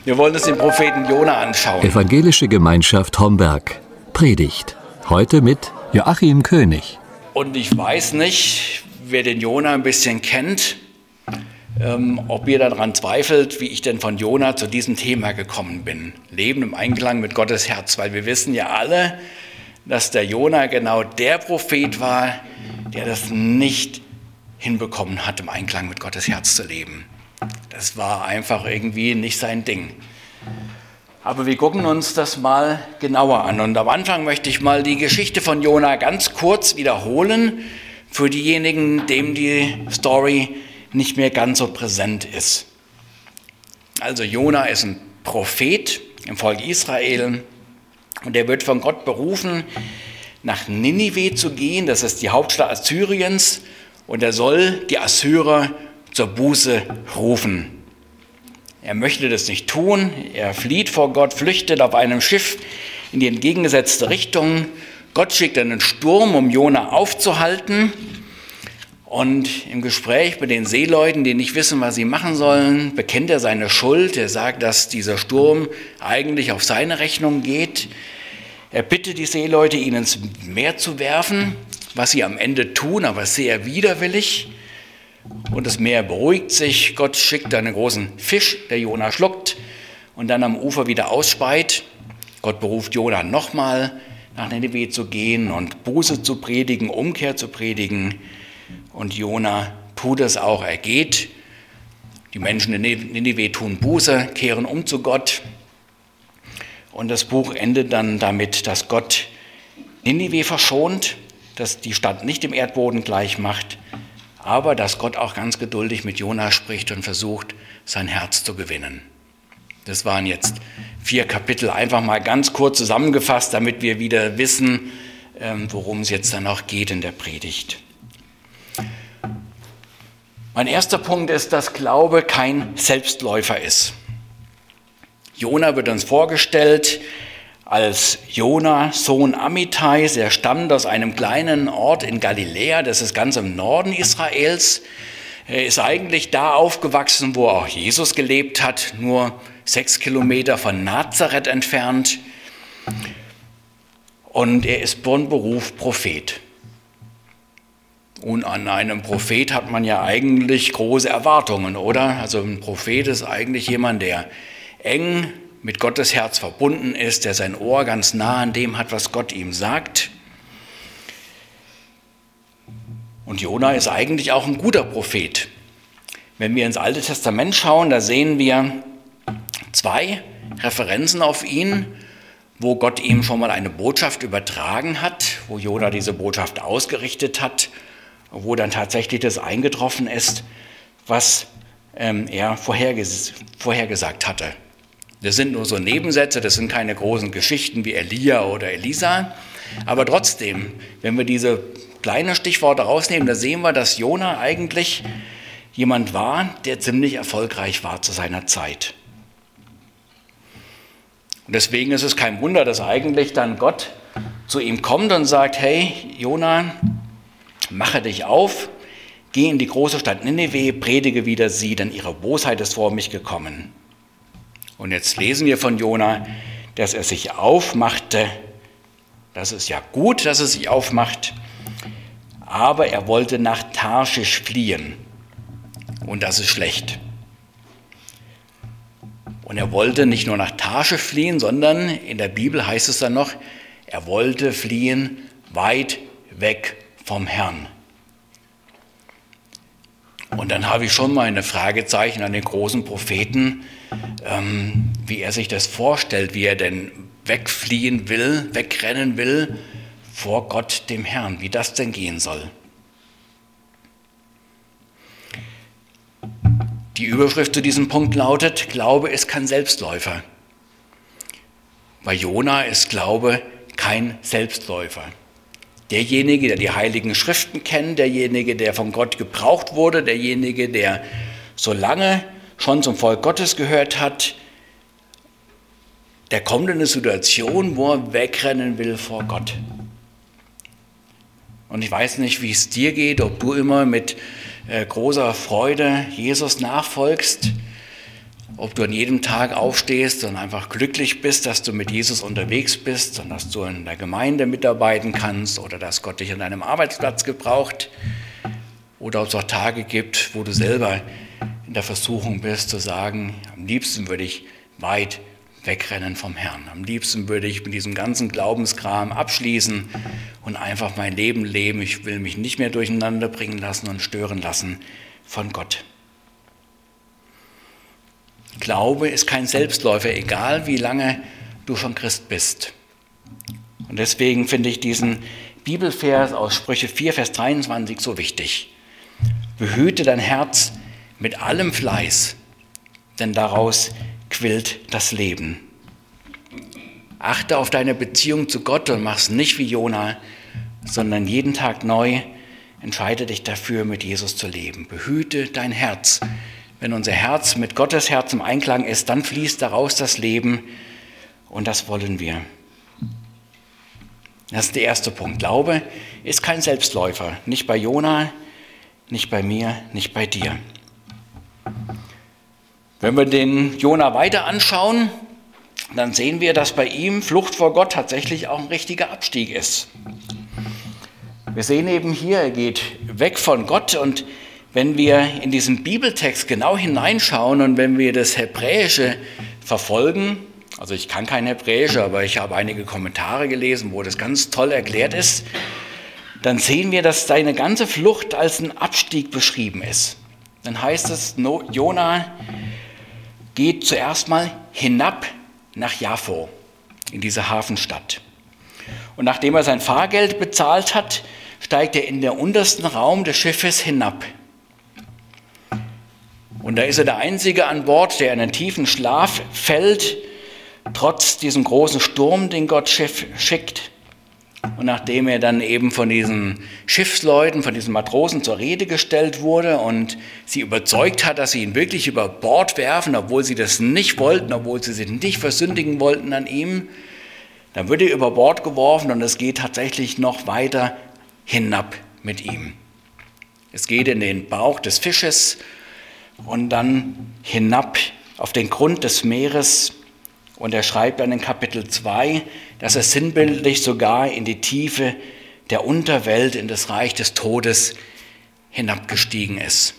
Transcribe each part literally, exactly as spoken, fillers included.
Wir wollen uns den Propheten Jona anschauen. Evangelische Gemeinschaft Homberg. Predigt. Heute mit Joachim König. Und ich weiß nicht, wer den Jona ein bisschen kennt, ähm, ob ihr daran zweifelt, wie ich denn von Jona zu diesem Thema gekommen bin. Leben im Einklang mit Gottes Herz, weil wir wissen ja alle, dass der Jona genau der Prophet war, der das nicht hinbekommen hat, im Einklang mit Gottes Herz zu leben. Das war einfach irgendwie nicht sein Ding. Aber wir gucken uns das mal genauer an. Und am Anfang möchte ich mal die Geschichte von Jona ganz kurz wiederholen, für diejenigen, dem die Story nicht mehr ganz so präsent ist. Also Jona ist ein Prophet im Volk Israel und er wird von Gott berufen, nach Ninive zu gehen. Das ist die Hauptstadt Assyriens und er soll die Assyrer zur Buße rufen. Er möchte das nicht tun, er flieht vor Gott, flüchtet auf einem Schiff in die entgegengesetzte Richtung. Gott schickt einen Sturm, um Jona aufzuhalten. Und im Gespräch mit den Seeleuten, die nicht wissen, was sie machen sollen, bekennt er seine Schuld. Er sagt, dass dieser Sturm eigentlich auf seine Rechnung geht. Er bittet die Seeleute, ihn ins Meer zu werfen, was sie am Ende tun, aber sehr widerwillig. Und das Meer beruhigt sich, Gott schickt einen großen Fisch, der Jona schluckt und dann am Ufer wieder ausspeit. Gott beruft Jona nochmal, nach Ninive zu gehen und Buße zu predigen, Umkehr zu predigen. Und Jona tut es auch, er geht. Die Menschen in Ninive tun Buße, kehren um zu Gott. Und das Buch endet dann damit, dass Gott Ninive verschont, dass die Stadt nicht dem Erdboden gleich macht, aber dass Gott auch ganz geduldig mit Jona spricht und versucht, sein Herz zu gewinnen. Das waren jetzt vier Kapitel, einfach mal ganz kurz zusammengefasst, damit wir wieder wissen, worum es jetzt dann auch geht in der Predigt. Mein erster Punkt ist, dass Glaube kein Selbstläufer ist. Jona wird uns vorgestellt als Jona, Sohn Amittais. Er stammt aus einem kleinen Ort in Galiläa, das ist ganz im Norden Israels. Er ist eigentlich da aufgewachsen, wo auch Jesus gelebt hat, nur sechs Kilometer von Nazareth entfernt. Und er ist von Beruf Prophet. Und an einem Prophet hat man ja eigentlich große Erwartungen, oder? Also ein Prophet ist eigentlich jemand, der eng mit Gottes Herz verbunden ist, der sein Ohr ganz nah an dem hat, was Gott ihm sagt. Und Jona ist eigentlich auch ein guter Prophet. Wenn wir ins Alte Testament schauen, da sehen wir zwei Referenzen auf ihn, wo Gott ihm schon mal eine Botschaft übertragen hat, wo Jona diese Botschaft ausgerichtet hat, wo dann tatsächlich das eingetroffen ist, was ähm, er vorherges- vorhergesagt hatte. Das sind nur so Nebensätze, das sind keine großen Geschichten wie Elia oder Elisa. Aber trotzdem, wenn wir diese kleinen Stichworte rausnehmen, da sehen wir, dass Jona eigentlich jemand war, der ziemlich erfolgreich war zu seiner Zeit. Und deswegen ist es kein Wunder, dass eigentlich dann Gott zu ihm kommt und sagt, hey Jona, mache dich auf, geh in die große Stadt Ninive, predige wider sie, denn ihre Bosheit ist vor mich gekommen. Und jetzt lesen wir von Jona, dass er sich aufmachte. Das ist ja gut, dass er sich aufmacht, aber er wollte nach Tarschisch fliehen. Und das ist schlecht. Und er wollte nicht nur nach Tarschisch fliehen, sondern in der Bibel heißt es dann noch, er wollte fliehen weit weg vom Herrn. Und dann habe ich schon mal ein Fragezeichen an den großen Propheten, ähm, wie er sich das vorstellt, wie er denn wegfliehen will, wegrennen will vor Gott, dem Herrn, wie das denn gehen soll. Die Überschrift zu diesem Punkt lautet, Glaube ist kein Selbstläufer. Bei Jona ist Glaube kein Selbstläufer. Derjenige, der die Heiligen Schriften kennt, derjenige, der von Gott gebraucht wurde, derjenige, der so lange schon zum Volk Gottes gehört hat, der kommt in eine Situation, wo er wegrennen will vor Gott. Und ich weiß nicht, wie es dir geht, ob du immer mit äh, großer Freude Jesus nachfolgst, ob du an jedem Tag aufstehst und einfach glücklich bist, dass du mit Jesus unterwegs bist und dass du in der Gemeinde mitarbeiten kannst oder dass Gott dich an deinem Arbeitsplatz gebraucht, oder ob es auch Tage gibt, wo du selber in der Versuchung bist zu sagen, am liebsten würde ich weit wegrennen vom Herrn. Am liebsten würde ich mit diesem ganzen Glaubenskram abschließen und einfach mein Leben leben. Ich will mich nicht mehr durcheinander bringen lassen und stören lassen von Gott. Glaube ist kein Selbstläufer, egal wie lange du schon Christ bist. Und deswegen finde ich diesen Bibelvers aus Sprüche vier, Vers dreiundzwanzig so wichtig. Behüte dein Herz mit allem Fleiß, denn daraus quillt das Leben. Achte auf deine Beziehung zu Gott und mach's nicht wie Jona, sondern jeden Tag neu entscheide dich dafür, mit Jesus zu leben. Behüte dein Herz. Wenn unser Herz mit Gottes Herz im Einklang ist, dann fließt daraus das Leben und das wollen wir. Das ist der erste Punkt. Glaube ist kein Selbstläufer. Nicht bei Jona, nicht bei mir, nicht bei dir. Wenn wir den Jona weiter anschauen, dann sehen wir, dass bei ihm Flucht vor Gott tatsächlich auch ein richtiger Abstieg ist. Wir sehen eben hier, er geht weg von Gott, und wenn wir in diesen Bibeltext genau hineinschauen und wenn wir das Hebräische verfolgen, also ich kann kein Hebräisch, aber ich habe einige Kommentare gelesen, wo das ganz toll erklärt ist, dann sehen wir, dass seine ganze Flucht als ein Abstieg beschrieben ist. Dann heißt es, Jona geht zuerst mal hinab nach Jaffo, in diese Hafenstadt. Und nachdem er sein Fahrgeld bezahlt hat, steigt er in den untersten Raum des Schiffes hinab. Und da ist er der Einzige an Bord, der in einen tiefen Schlaf fällt, trotz diesem großen Sturm, den Gott Schiff schickt. Und nachdem er dann eben von diesen Schiffsleuten, von diesen Matrosen zur Rede gestellt wurde und sie überzeugt hat, dass sie ihn wirklich über Bord werfen, obwohl sie das nicht wollten, obwohl sie sich nicht versündigen wollten an ihm, dann wird er über Bord geworfen und es geht tatsächlich noch weiter hinab mit ihm. Es geht in den Bauch des Fisches und dann hinab auf den Grund des Meeres. Und er schreibt dann in Kapitel zwei, dass er sinnbildlich sogar in die Tiefe der Unterwelt, in das Reich des Todes hinabgestiegen ist.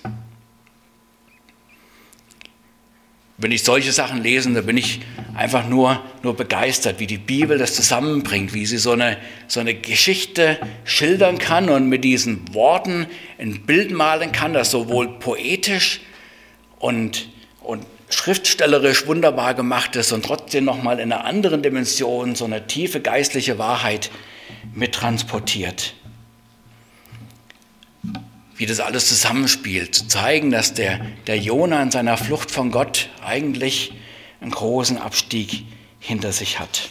Wenn ich solche Sachen lese, da bin ich einfach nur, nur begeistert, wie die Bibel das zusammenbringt, wie sie so eine, so eine Geschichte schildern kann und mit diesen Worten ein Bild malen kann, das sowohl poetisch und, und schriftstellerisch wunderbar gemacht ist und trotzdem nochmal in einer anderen Dimension so eine tiefe geistliche Wahrheit mittransportiert. Wie das alles zusammenspielt, zu zeigen, dass der, der Jona in seiner Flucht von Gott eigentlich einen großen Abstieg hinter sich hat.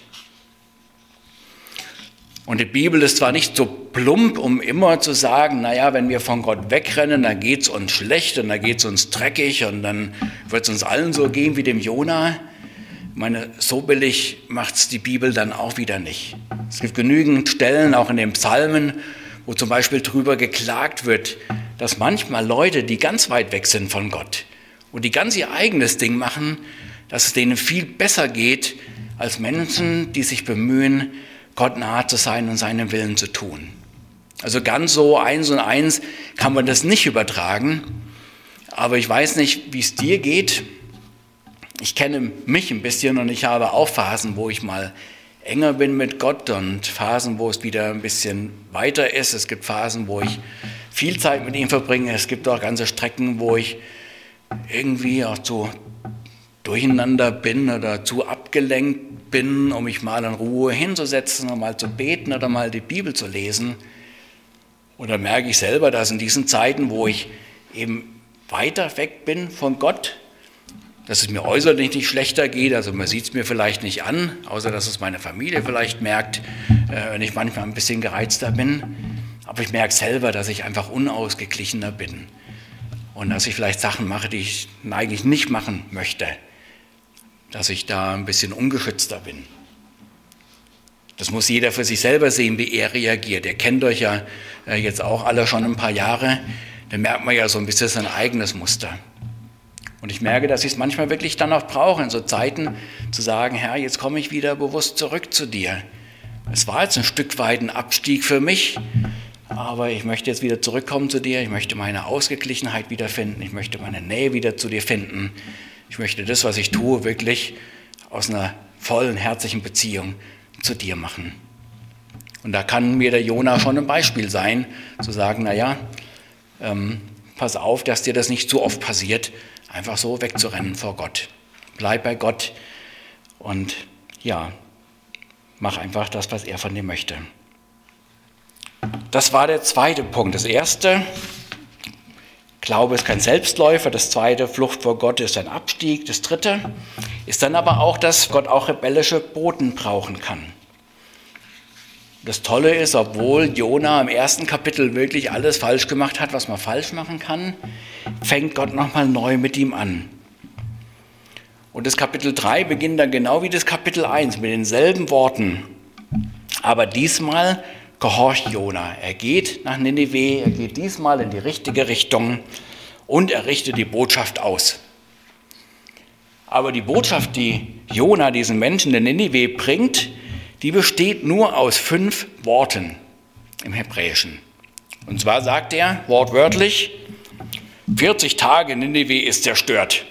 Und die Bibel ist zwar nicht so plump, um immer zu sagen, naja, wenn wir von Gott wegrennen, dann geht es uns schlecht und dann geht es uns dreckig und dann wird es uns allen so gehen wie dem Jona. Ich meine, so billig macht es die Bibel dann auch wieder nicht. Es gibt genügend Stellen, auch in den Psalmen, wo zum Beispiel darüber geklagt wird, dass manchmal Leute, die ganz weit weg sind von Gott und die ganz ihr eigenes Ding machen, dass es denen viel besser geht als Menschen, die sich bemühen, Gott nahe zu sein und seinen Willen zu tun. Also ganz so eins und eins kann man das nicht übertragen, aber ich weiß nicht, wie es dir geht. Ich kenne mich ein bisschen und ich habe auch Phasen, wo ich mal enger bin mit Gott und Phasen, wo es wieder ein bisschen weiter ist. Es gibt Phasen, wo ich viel Zeit mit ihm verbringe. Es gibt auch ganze Strecken, wo ich irgendwie auch zu durcheinander bin oder zu abgelenkt bin, um mich mal in Ruhe hinzusetzen und mal zu beten oder mal die Bibel zu lesen. Oder merke ich selber, dass in diesen Zeiten, wo ich eben weiter weg bin von Gott, dass es mir äußerlich nicht schlechter geht, also man sieht es mir vielleicht nicht an, außer dass es meine Familie vielleicht merkt, äh, wenn ich manchmal ein bisschen gereizter bin. Aber ich merke selber, dass ich einfach unausgeglichener bin und dass ich vielleicht Sachen mache, die ich eigentlich nicht machen möchte, dass ich da ein bisschen ungeschützter bin. Das muss jeder für sich selber sehen, wie er reagiert. Ihr kennt euch ja äh, jetzt auch alle schon ein paar Jahre, da merkt man ja so ein bisschen sein eigenes Muster. Und ich merke, dass ich es manchmal wirklich dann auch brauche, in so Zeiten zu sagen, Herr, jetzt komme ich wieder bewusst zurück zu dir. Es war jetzt ein Stück weit ein Abstieg für mich, aber ich möchte jetzt wieder zurückkommen zu dir. Ich möchte meine Ausgeglichenheit wiederfinden. Ich möchte meine Nähe wieder zu dir finden. Ich möchte das, was ich tue, wirklich aus einer vollen, herzlichen Beziehung zu dir machen. Und da kann mir der Jona schon ein Beispiel sein, zu sagen, naja, ähm, pass auf, dass dir das nicht zu oft passiert, einfach so wegzurennen vor Gott. Bleib bei Gott und ja, mach einfach das, was er von dir möchte. Das war der zweite Punkt. Das erste, Glaube ist kein Selbstläufer. Das zweite, Flucht vor Gott ist ein Abstieg. Das dritte ist dann aber auch, dass Gott auch rebellische Boten brauchen kann. Das Tolle ist, obwohl Jona im ersten Kapitel wirklich alles falsch gemacht hat, was man falsch machen kann, fängt Gott nochmal neu mit ihm an. Und das Kapitel drei beginnt dann genau wie das Kapitel eins mit denselben Worten. Aber diesmal gehorcht Jona. Er geht nach Ninive, er geht diesmal in die richtige Richtung und er richtet die Botschaft aus. Aber die Botschaft, die Jona diesen Menschen in Ninive bringt, die besteht nur aus fünf Worten im Hebräischen. Und zwar sagt er wortwörtlich, vierzig Tage Ninive ist zerstört.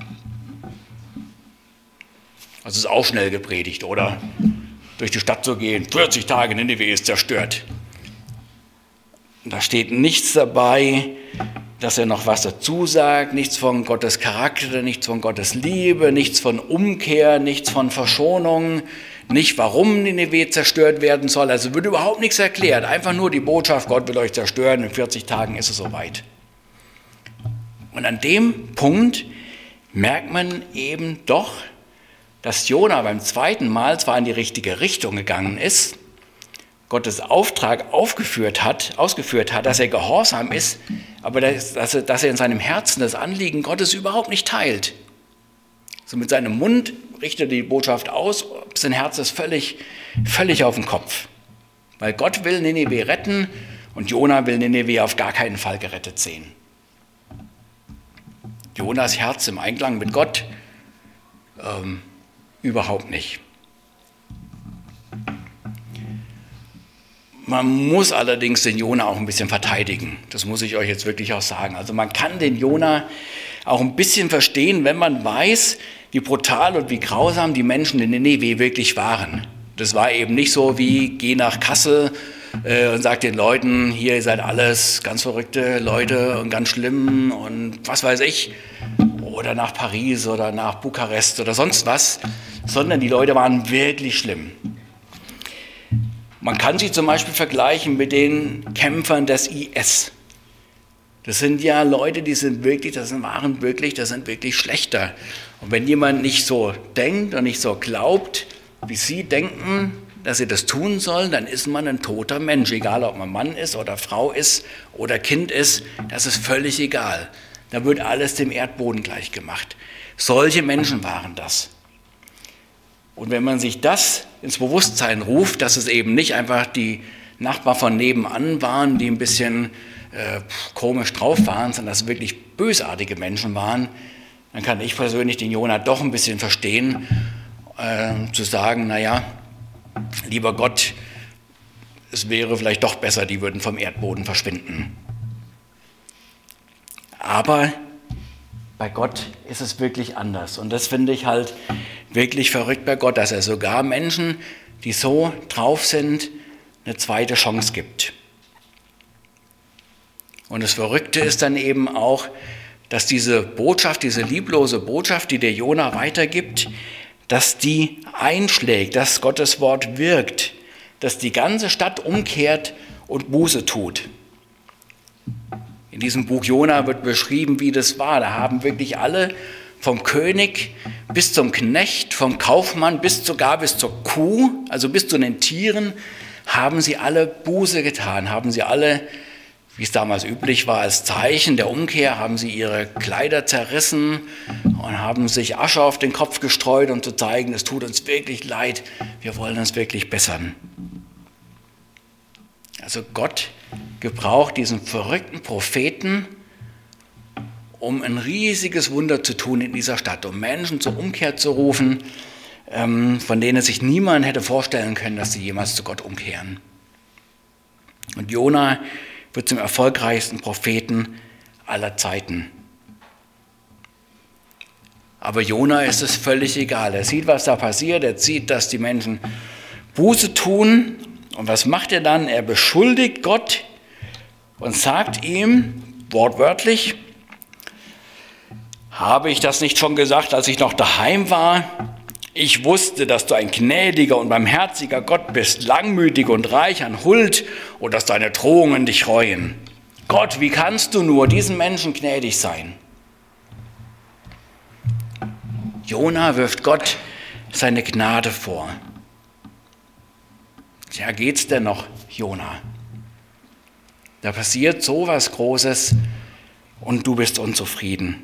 Das ist auch schnell gepredigt, oder? Durch die Stadt zu gehen, vierzig Tage Ninive ist zerstört. Da steht nichts dabei, dass er noch was dazu sagt, nichts von Gottes Charakter, nichts von Gottes Liebe, nichts von Umkehr, nichts von Verschonung, nicht warum Ninive zerstört werden soll. Also wird überhaupt nichts erklärt, einfach nur die Botschaft, Gott will euch zerstören, in vierzig Tagen ist es soweit. Und an dem Punkt merkt man eben doch, dass Jona beim zweiten Mal zwar in die richtige Richtung gegangen ist, Gottes Auftrag aufgeführt hat, ausgeführt hat, dass er gehorsam ist, aber dass, dass, er, dass er in seinem Herzen das Anliegen Gottes überhaupt nicht teilt. So mit seinem Mund richtet er die Botschaft aus, sein Herz ist völlig, völlig auf den Kopf. Weil Gott will Ninive retten und Jona will Ninive auf gar keinen Fall gerettet sehen. Jonas Herz im Einklang mit Gott, ähm, überhaupt nicht. Man muss allerdings den Jona auch ein bisschen verteidigen. Das muss ich euch jetzt wirklich auch sagen. Also man kann den Jona auch ein bisschen verstehen, wenn man weiß, wie brutal und wie grausam die Menschen in Ninive wirklich waren. Das war eben nicht so wie, geh nach Kassel äh, und sag den Leuten, hier, ihr seid alles ganz verrückte Leute und ganz schlimm und was weiß ich. Oder nach Paris oder nach Bukarest oder sonst was, sondern die Leute waren wirklich schlimm. Man kann sie zum Beispiel vergleichen mit den Kämpfern des I S. Das sind ja Leute, die sind wirklich, das waren wirklich, das sind wirklich schlechter. Und wenn jemand nicht so denkt und nicht so glaubt, wie sie denken, dass sie das tun sollen, dann ist man ein toter Mensch, egal ob man Mann ist oder Frau ist oder Kind ist, das ist völlig egal. Da wird alles dem Erdboden gleich gemacht. Solche Menschen waren das. Und wenn man sich das ins Bewusstsein ruft, dass es eben nicht einfach die Nachbarn von nebenan waren, die ein bisschen äh, komisch drauf waren, sondern dass es wirklich bösartige Menschen waren, dann kann ich persönlich den Jona doch ein bisschen verstehen, äh, zu sagen, naja, lieber Gott, es wäre vielleicht doch besser, die würden vom Erdboden verschwinden. Aber bei Gott ist es wirklich anders. Und das finde ich halt wirklich verrückt bei Gott, dass er sogar Menschen, die so drauf sind, eine zweite Chance gibt. Und das Verrückte ist dann eben auch, dass diese Botschaft, diese lieblose Botschaft, die der Jona weitergibt, dass die einschlägt, dass Gottes Wort wirkt, dass die ganze Stadt umkehrt und Buße tut. In diesem Buch Jona wird beschrieben, wie das war. Da haben wirklich alle, vom König bis zum Knecht, vom Kaufmann bis sogar bis zur Kuh, also bis zu den Tieren, haben sie alle Buße getan, haben sie alle, wie es damals üblich war, als Zeichen der Umkehr, haben sie ihre Kleider zerrissen und haben sich Asche auf den Kopf gestreut, um zu zeigen, es tut uns wirklich leid, wir wollen uns wirklich bessern. Also Gott gebraucht diesen verrückten Propheten, um ein riesiges Wunder zu tun in dieser Stadt, um Menschen zur Umkehr zu rufen, ähm, von denen sich niemand hätte vorstellen können, dass sie jemals zu Gott umkehren. Und Jona wird zum erfolgreichsten Propheten aller Zeiten. Aber Jona ist es völlig egal. Er sieht, was da passiert, er sieht, dass die Menschen Buße tun. Und was macht er dann? Er beschuldigt Gott und sagt ihm wortwörtlich: Habe ich das nicht schon gesagt, als ich noch daheim war? Ich wusste, dass du ein gnädiger und barmherziger Gott bist, langmütig und reich an Huld, und dass deine Drohungen dich reuen. Gott, wie kannst du nur diesen Menschen gnädig sein? Jona wirft Gott seine Gnade vor. Ja, geht's denn noch, Jona? Da passiert so was Großes und du bist unzufrieden.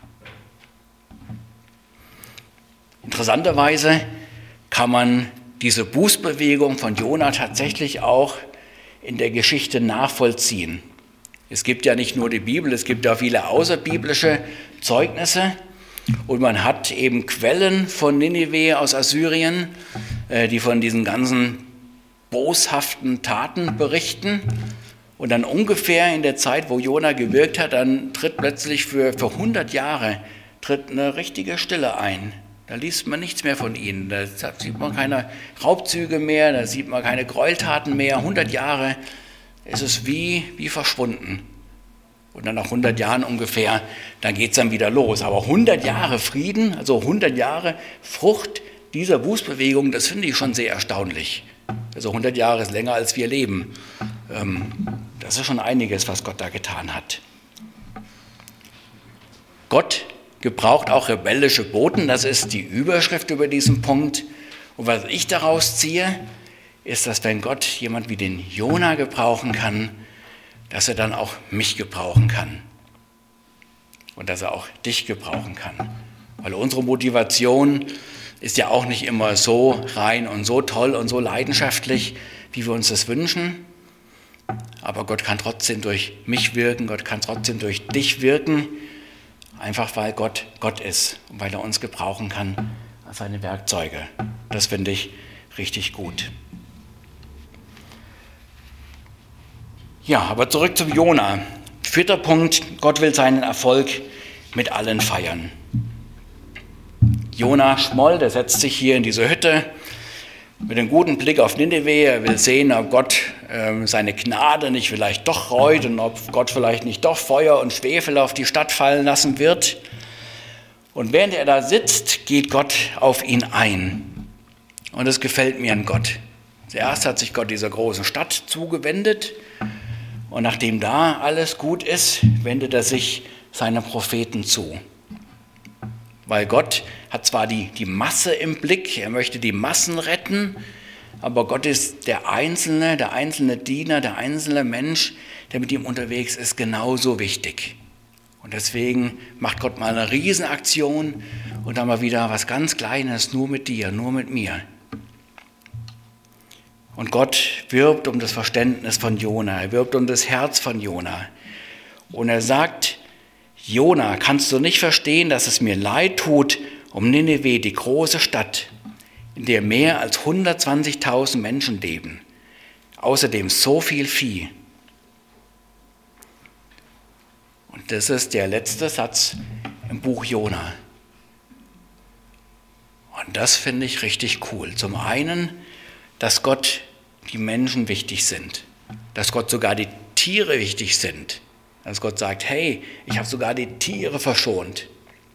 Interessanterweise kann man diese Bußbewegung von Jona tatsächlich auch in der Geschichte nachvollziehen. Es gibt ja nicht nur die Bibel, es gibt ja viele außerbiblische Zeugnisse und man hat eben Quellen von Ninive aus Assyrien, die von diesen ganzen boshaften Taten berichten. Und dann ungefähr in der Zeit, wo Jona gewirkt hat, dann tritt plötzlich für, für hundert Jahre tritt eine richtige Stille ein. Da liest man nichts mehr von ihnen, da sieht man keine Raubzüge mehr, da sieht man keine Gräueltaten mehr. hundert Jahre ist es wie, wie verschwunden. Und dann nach hundert Jahren ungefähr, dann geht es dann wieder los. Aber hundert Jahre Frieden, also hundert Jahre Frucht dieser Bußbewegung, das finde ich schon sehr erstaunlich. Also hundert Jahre ist länger, als wir leben. Das ist schon einiges, was Gott da getan hat. Gott gebraucht auch rebellische Boten, das ist die Überschrift über diesen Punkt. Und was ich daraus ziehe, ist, dass wenn Gott jemand wie den Jona gebrauchen kann, dass er dann auch mich gebrauchen kann. Und dass er auch dich gebrauchen kann. Weil unsere Motivation ist ja auch nicht immer so rein und so toll und so leidenschaftlich, wie wir uns das wünschen. Aber Gott kann trotzdem durch mich wirken, Gott kann trotzdem durch dich wirken, einfach weil Gott Gott ist und weil er uns gebrauchen kann als seine Werkzeuge. Das finde ich richtig gut. Ja, aber zurück zum Jona. Vierter Punkt, Gott will seinen Erfolg mit allen feiern. Jona schmoll, der setzt sich hier in diese Hütte mit einem guten Blick auf Ninive. Er will sehen, ob Gott äh, seine Gnade nicht vielleicht doch reut und ob Gott vielleicht nicht doch Feuer und Schwefel auf die Stadt fallen lassen wird. Und während er da sitzt, geht Gott auf ihn ein. Und das gefällt mir an Gott. Zuerst hat sich Gott dieser großen Stadt zugewendet und nachdem da alles gut ist, wendet er sich seinen Propheten zu. Weil Gott hat zwar die, die Masse im Blick, er möchte die Massen retten, aber Gott ist der Einzelne, der einzelne Diener, der einzelne Mensch, der mit ihm unterwegs ist, genauso wichtig. Und deswegen macht Gott mal eine Riesenaktion und dann mal wieder was ganz Kleines, nur mit dir, nur mit mir. Und Gott wirbt um das Verständnis von Jona, er wirbt um das Herz von Jona. Und er sagt: Jona, kannst du nicht verstehen, dass es mir leid tut um Ninive, die große Stadt, in der mehr als hundertzwanzigtausend Menschen leben, außerdem so viel Vieh? Und das ist der letzte Satz im Buch Jona. Und das finde ich richtig cool. Zum einen, dass Gott die Menschen wichtig sind, dass Gott sogar die Tiere wichtig sind. Dass Gott sagt, hey, ich habe sogar die Tiere verschont.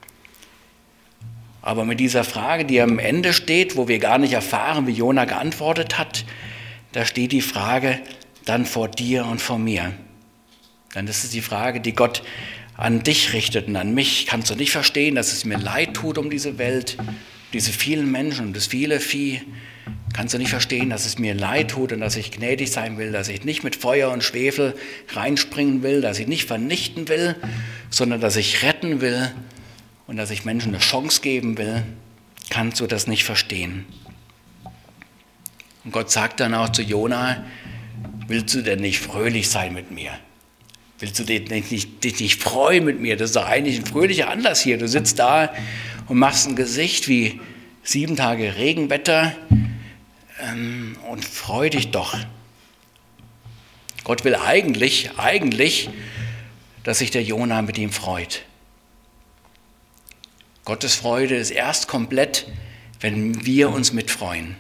Aber mit dieser Frage, die am Ende steht, wo wir gar nicht erfahren, wie Jona geantwortet hat, da steht die Frage dann vor dir und vor mir. Dann ist es die Frage, die Gott an dich richtet und an mich. Kannst du nicht verstehen, dass es mir leid tut um diese Welt, diese vielen Menschen und das viele Vieh? Kannst du nicht verstehen, dass es mir leid tut und dass ich gnädig sein will, dass ich nicht mit Feuer und Schwefel reinspringen will, dass ich nicht vernichten will, sondern dass ich retten will und dass ich Menschen eine Chance geben will? Kannst du das nicht verstehen? Und Gott sagt dann auch zu Jona: Willst du denn nicht fröhlich sein mit mir? Willst du dich nicht, dich nicht freuen mit mir? Das ist doch eigentlich ein fröhlicher Anlass hier. Du sitzt da und machst ein Gesicht wie sieben Tage Regenwetter ähm, und freu dich doch. Gott will eigentlich, eigentlich, dass sich der Jona mit ihm freut. Gottes Freude ist erst komplett, wenn wir uns mitfreuen.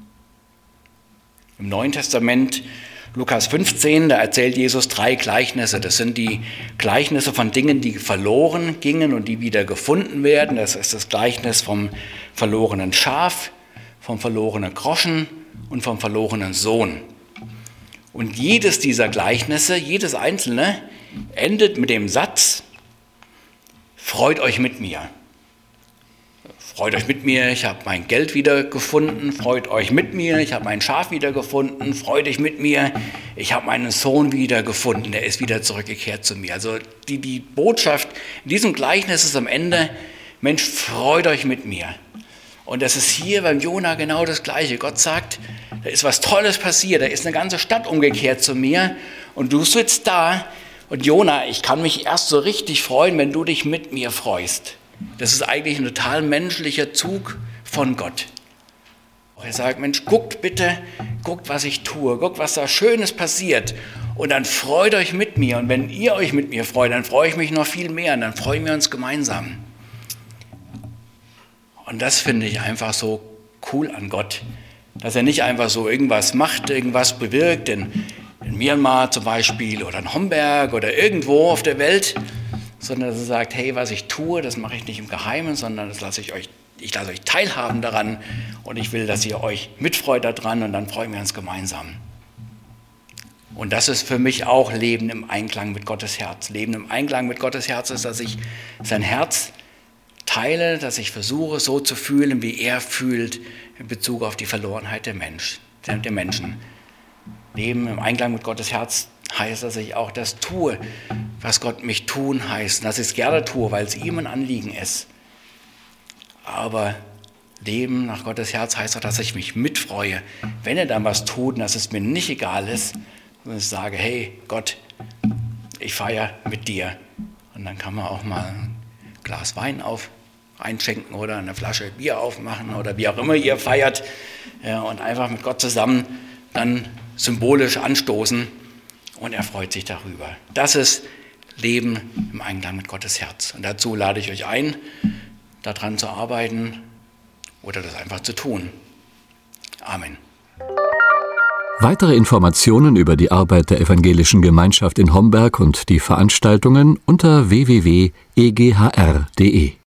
Im Neuen Testament, Lukas fünfzehn, da erzählt Jesus drei Gleichnisse. Das sind die Gleichnisse von Dingen, die verloren gingen und die wieder gefunden werden. Das ist das Gleichnis vom verlorenen Schaf, vom verlorenen Groschen und vom verlorenen Sohn. Und jedes dieser Gleichnisse, jedes einzelne, endet mit dem Satz, freut euch mit mir. Freut euch mit mir, ich habe mein Geld wieder gefunden. Freut euch mit mir, ich habe mein Schaf wieder gefunden. Freut euch mit mir, ich habe meinen Sohn wieder gefunden. Er ist wieder zurückgekehrt zu mir. Also die, die Botschaft in diesem Gleichnis ist am Ende, Mensch, freut euch mit mir. Und das ist hier beim Jona genau das Gleiche. Gott sagt, da ist was Tolles passiert, da ist eine ganze Stadt umgekehrt zu mir und du sitzt da und Jona, ich kann mich erst so richtig freuen, wenn du dich mit mir freust. Das ist eigentlich ein total menschlicher Zug von Gott. Er sagt, Mensch, guckt bitte, guckt, was ich tue, guckt, was da Schönes passiert und dann freut euch mit mir und wenn ihr euch mit mir freut, dann freue ich mich noch viel mehr und dann freuen wir uns gemeinsam. Und das finde ich einfach so cool an Gott, dass er nicht einfach so irgendwas macht, irgendwas bewirkt, in, in Myanmar zum Beispiel oder in Homberg oder irgendwo auf der Welt, sondern dass er sagt, hey, was ich tue, das mache ich nicht im Geheimen, sondern das lasse ich euch, ich lasse euch teilhaben daran und ich will, dass ihr euch mitfreut daran und dann freuen wir uns gemeinsam. Und das ist für mich auch Leben im Einklang mit Gottes Herz. Leben im Einklang mit Gottes Herz ist, dass ich sein Herz teile, dass ich versuche, so zu fühlen, wie er fühlt in Bezug auf die Verlorenheit der, Mensch, der Menschen. Leben im Einklang mit Gottes Herz heißt, dass ich auch das tue, was Gott mich tun heißt. Dass ich es gerne tue, weil es ihm ein Anliegen ist. Aber Leben nach Gottes Herz heißt auch, dass ich mich mitfreue, wenn er dann was tut und dass es mir nicht egal ist, sondern ich sage, hey Gott, ich feiere mit dir. Und dann kann man auch mal ein Glas Wein auf einschenken oder eine Flasche Bier aufmachen oder wie auch immer ihr feiert, ja, und einfach mit Gott zusammen dann symbolisch anstoßen und er freut sich darüber. Das ist Leben im Einklang mit Gottes Herz. Und dazu lade ich euch ein, daran zu arbeiten oder das einfach zu tun. Amen. Weitere Informationen über die Arbeit der Evangelischen Gemeinschaft in Homberg und die Veranstaltungen unter w w w punkt e g h r punkt d e.